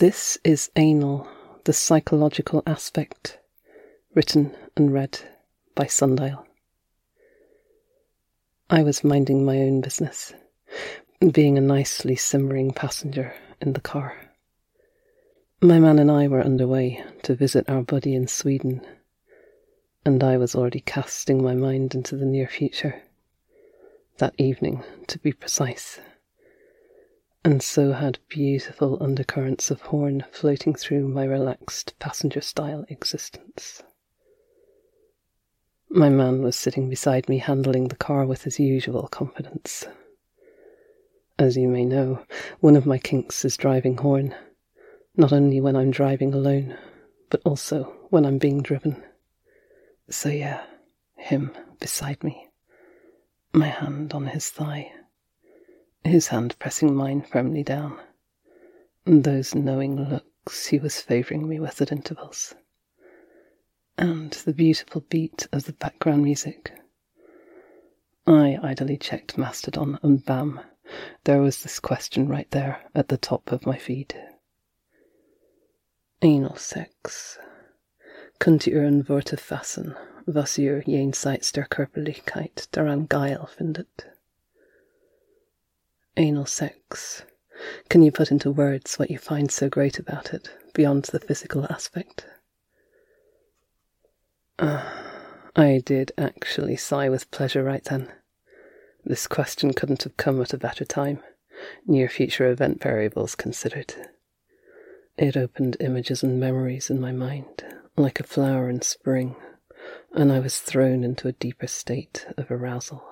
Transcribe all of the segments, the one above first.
This is Anal, the Psychological Aspect, written and read by Sundial. I was minding my own business, being a nicely simmering passenger in the car. My man and I were underway to visit our buddy in Sweden, and I was already casting my mind into the near future. That evening, to be precise. And so had beautiful undercurrents of horn floating through my relaxed passenger-style existence. My man was sitting beside me, handling the car with his usual confidence. As you may know, one of my kinks is driving horn, not only when I'm driving alone, but also when I'm being driven. So yeah, him beside me, my hand on his thigh, his hand pressing mine firmly down, and those knowing looks he was favouring me with at intervals, and the beautiful beat of the background music. I idly checked Mastodon, and bam, there was this question right there at the top of my feed. Anal sex. Kunt u een woord fassen, was u jenseits der Körperlichkeit daran geil findet? Anal sex. Can you put into words what you find so great about it, beyond the physical aspect? I did actually sigh with pleasure right then. This question couldn't have come at a better time, near future event variables considered. It opened images and memories in my mind, like a flower in spring, and I was thrown into a deeper state of arousal.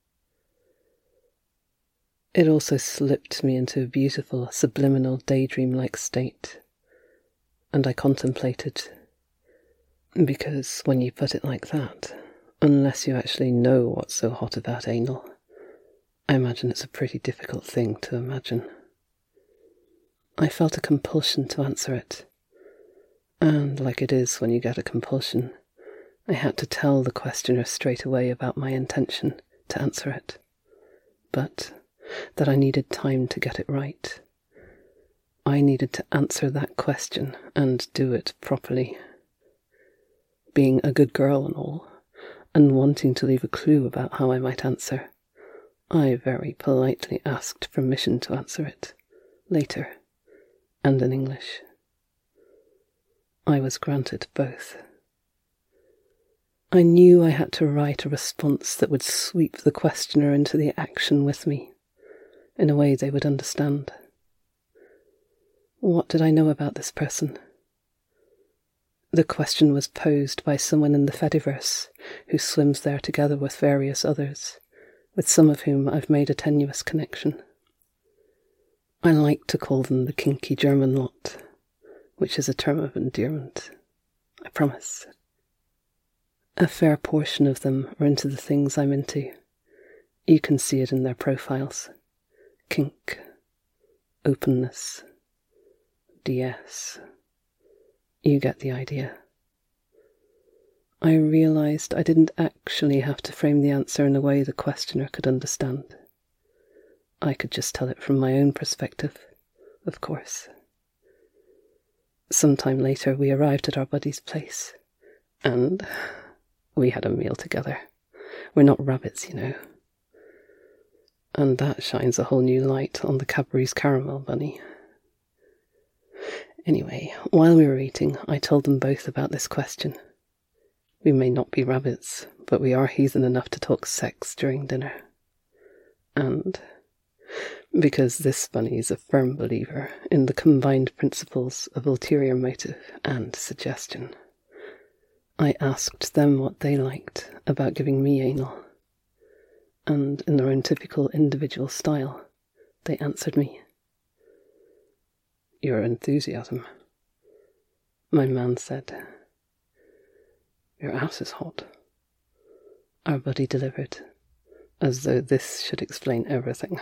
It also slipped me into a beautiful, subliminal, daydream-like state, and I contemplated, because when you put it like that, unless you actually know what's so hot about anal, I imagine it's a pretty difficult thing to imagine. I felt a compulsion to answer it, and like it is when you get a compulsion, I had to tell the questioner straight away about my intention to answer it, but that I needed time to get it right. I needed to answer that question and do it properly. Being a good girl and all, and wanting to leave a clue about how I might answer, I very politely asked permission to answer it, later, and in English. I was granted both. I knew I had to write a response that would sweep the questioner into the action with me, in a way they would understand. What did I know about this person? The question was posed by someone in the Fediverse who swims there together with various others, with some of whom I've made a tenuous connection. I like to call them the kinky German lot, which is a term of endearment, I promise. A fair portion of them are into the things I'm into. You can see it in their profiles. Kink, openness, DS. You get the idea. I realised I didn't actually have to frame the answer in a way the questioner could understand. I could just tell it from my own perspective, of course. Sometime later we arrived at our buddy's place, and we had a meal together. We're not rabbits, you know. And that shines a whole new light on the Cadbury's Caramel Bunny. Anyway, while we were eating, I told them both about this question. We may not be rabbits, but we are heathen enough to talk sex during dinner. And because this bunny is a firm believer in the combined principles of ulterior motive and suggestion, I asked them what they liked about giving me anal. And in their own typical individual style, they answered me. Your enthusiasm, my man said. Your ass is hot, our buddy delivered, as though this should explain everything.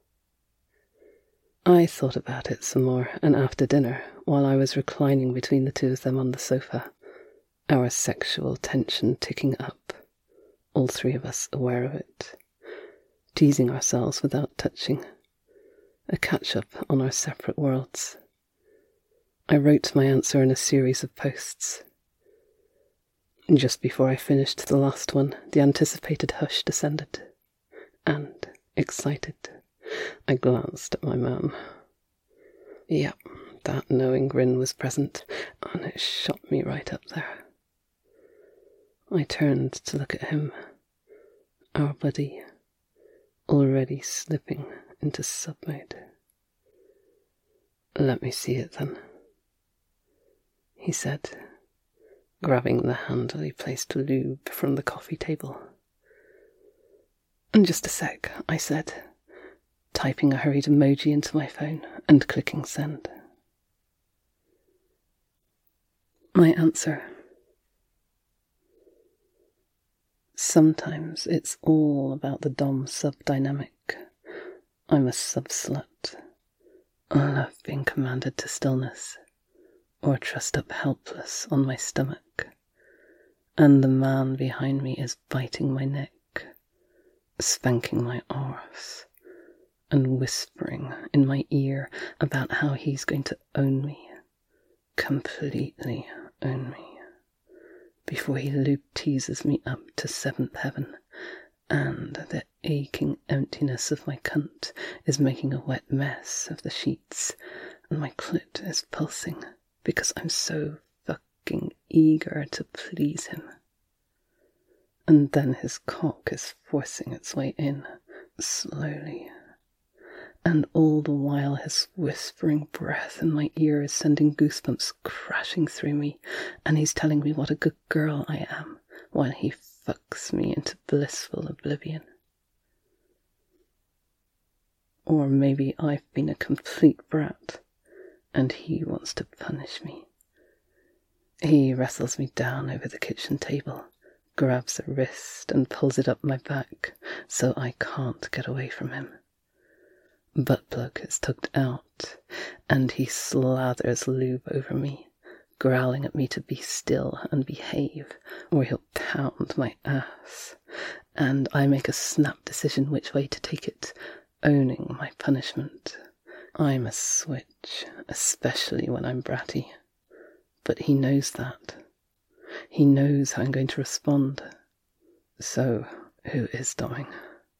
I thought about it some more, and after dinner, while I was reclining between the two of them on the sofa, our sexual tension ticking up, all three of us aware of it, teasing ourselves without touching, a catch-up on our separate worlds. I wrote my answer in a series of posts. Just before I finished the last one, the anticipated hush descended, and, excited, I glanced at my man. Yep, that knowing grin was present, and it shot me right up there. I turned to look at him, our buddy, already slipping into sub-mode. "Let me see it then," he said, grabbing the handily placed lube from the coffee table. "In just a sec," I said, typing a hurried emoji into my phone and clicking send. My answer. Sometimes it's all about the dom-sub dynamic. I'm a sub-slut. I love being commanded to stillness, or trussed up helpless on my stomach, and the man behind me is biting my neck, spanking my arse, and whispering in my ear about how he's going to own me, completely own me, before he loop teases me up to seventh heaven, and the aching emptiness of my cunt is making a wet mess of the sheets, and my clit is pulsing because I'm so fucking eager to please him. And then his cock is forcing its way in, slowly, and all the while his whispering breath in my ear is sending goosebumps crashing through me, and he's telling me what a good girl I am, while he fucks me into blissful oblivion. Or maybe I've been a complete brat, and he wants to punish me. He wrestles me down over the kitchen table, grabs a wrist and pulls it up my back so I can't get away from him. Butt plug is tugged out, and he slathers lube over me, growling at me to be still and behave, or he'll pound my ass, and I make a snap decision which way to take it, owning my punishment. I'm a switch, especially when I'm bratty, but he knows that. He knows how I'm going to respond. So, who is domming?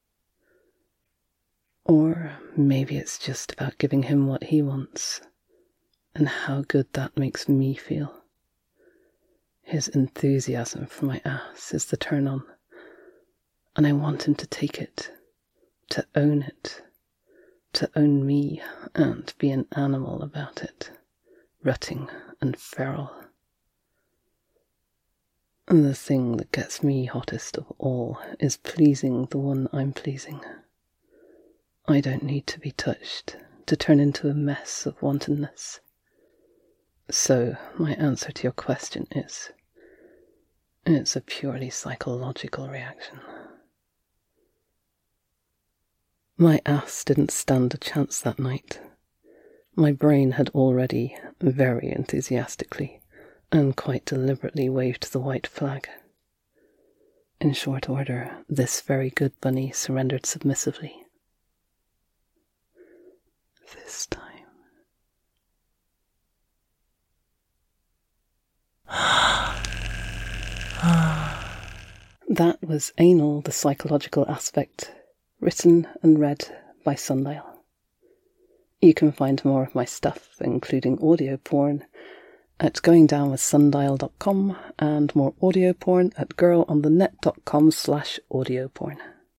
Or maybe it's just about giving him what he wants, and how good that makes me feel. His enthusiasm for my ass is the turn-on, and I want him to take it, to own me and be an animal about it, rutting and feral. And the thing that gets me hottest of all is pleasing the one I'm pleasing. I don't need to be touched to turn into a mess of wantonness. So my answer to your question is, it's a purely psychological reaction. My ass didn't stand a chance that night. My brain had already, very enthusiastically, and quite deliberately waved the white flag. In short order, this very good bunny surrendered submissively. This time. That was Anal, the Psychological Aspect, written and read by Sundial. You can find more of my stuff, including audio porn, at goingdownwithsundial.com and more audio porn at girlonthenet.com/audio porn.